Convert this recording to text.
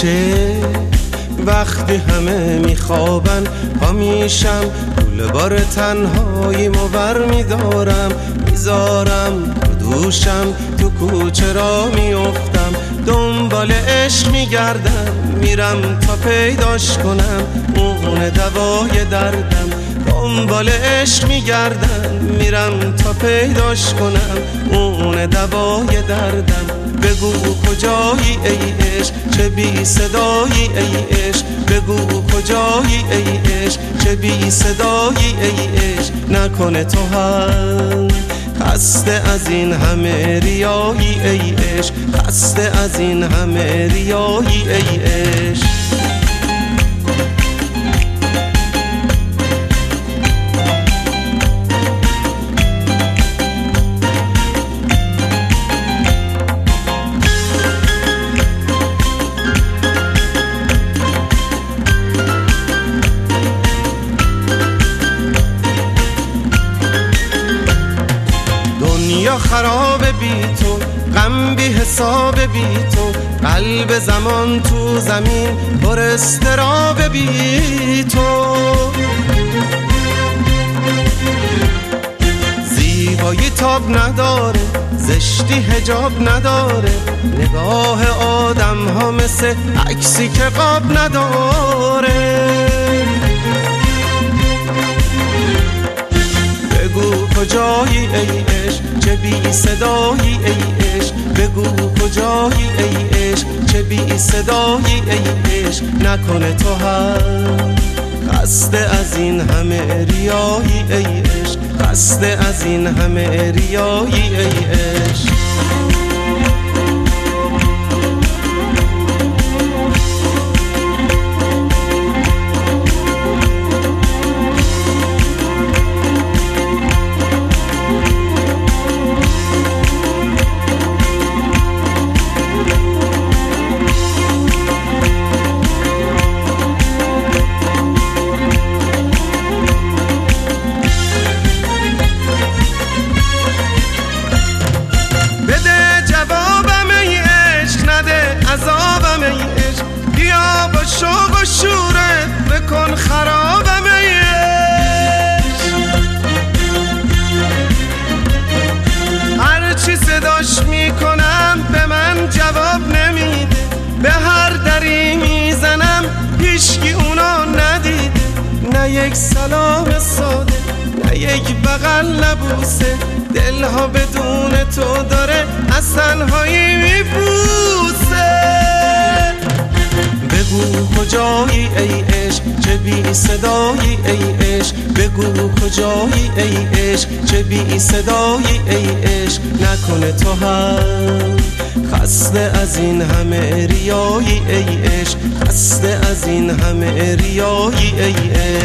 وقتی همه میخوابن پا میشم، گوله بار تنهایی مور میدارم، میذارم دوشم تو کوچه را میافتم، دنبال عشق میگردم، میرم تا پیداش کنم، اون دوای دردم. دنبال عشق میگردم، میرم تا پیداش کنم، اون دوای دردم. بگو کجایی ای عشق، چه بی صدایی ای عشق، بگو کجایی ای عشق، چه بی صدایی ای عشق. نکنه تو هم خسته از این همه ریایی ای عشق، خسته از این همه ریایی ای عشق. دنیا خراب بی تو، غم بی حساب بی تو، قلب زمان تو زمین پر اضطراب بی تو. زیبایی تاب نداره، زشتی حجاب نداره، نگاه آدم ها مثل عکسی که قاب نداره. بگو کجایی ای عشق، چه بی صدایی ای عشق، بگو کجایی ای عشق، چه بی صدایی ای عشق. نکنه تو هم خسته از این همه ریایی ای عشق، خسته از این همه ریایی ای عشق. شوق و شورت بکن خرابم ای عشق. هرچی صداش میکنم به من جواب نمیده، به هر دری میزنم هیچکی اونا ندیده. نه یک سلام ساده، نه یک بغل نبوسه، دلها بدون تو داره از تنهایی میپوسه. بگو کجایی ای عشق، چه بی صدایی ای عشق، بگو کجایی ای عشق، چه بی صدایی ای عشق. نکنه تو هم خسته از این همه ریایی ای عشق، خسته از این همه ریایی ای عشق.